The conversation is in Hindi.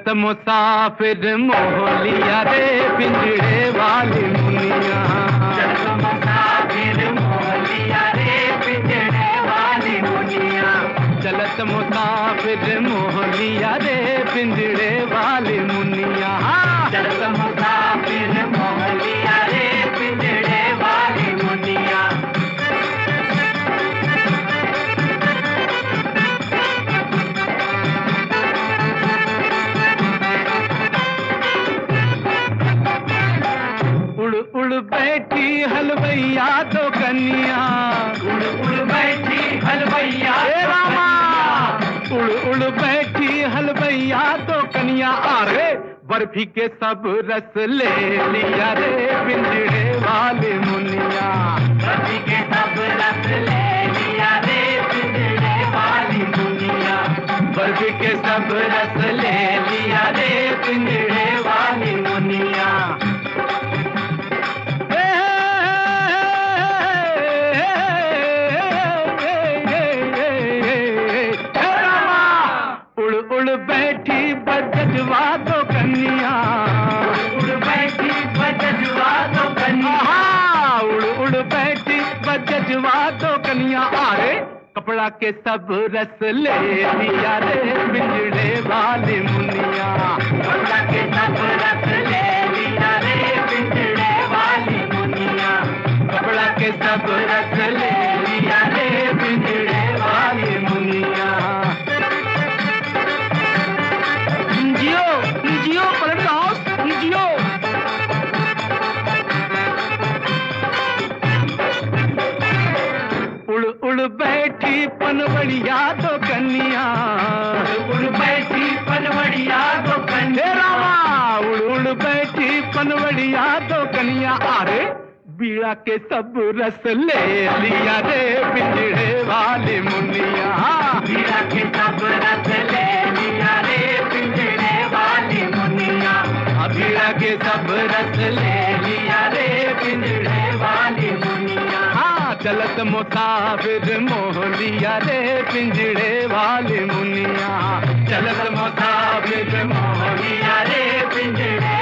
चलत मुसाफिर मोह लिया रे पिंजड़े वाली मुनिया। चलत मुसाफिर मोह लिया रे पिंजड़े वाली मुनिया। चलत मुसाफिर मोह लिया रे पिंजड़े वाली मुनिया। चलत मुसाफिर मोह लिया रे पिंजड़े वाली मुनिया। उड़ उड़ बैठी हलवैया तो कन्या। उड़ उड़ बैठी हलवैया उड़ उड़ बैठी हलवैया तो कन्या। अरे बर्फी के सब रस ले लिया रे पिंजड़े वाली मुनिया। बर्फी के सब रस ले लिया रे पिंजड़े वाली मुनिया। बर्फी के सब रस ले लिया रे पिंजड़े वाली मुनिया। उड़ उड़ बैठी बजवा तो कन्या। उड़ बैठी बजवा तो कन्या। उड़ उड़ बैठी बजवा तो कन्या। अरे कपड़ा के सब रस ले लिया रे पिंजड़े वाली मुनिया। कपड़ा के सब रस ले लिया रे पिंजड़े वाली मुनिया। कपड़ा के सब रस ले लिया रे पिंजड़े वाली मुनिया। जियो जियो पलट हाउस जियो। उड़ उड़ बैठी पनवड़िया तो कन्या। उड़ बैठी पनवड़िया तो कन्या। उड़ उड़ बैठी पनवड़िया तो कन्या। अरे बीड़ा के सब रस ले लिया रे पिंजड़े वाली मुनिया। बीड़ा के सब रस ले लिया रे पिंजड़े वाली मुनिया। बीड़ा के सब रस ले लिया रे पिंजड़े वाली मुनिया। चलत मुसाफिर मोह लिया रे पिंजड़े वाली मुनिया। चलत मुसाफिर मोह लिया रे पिंजड़े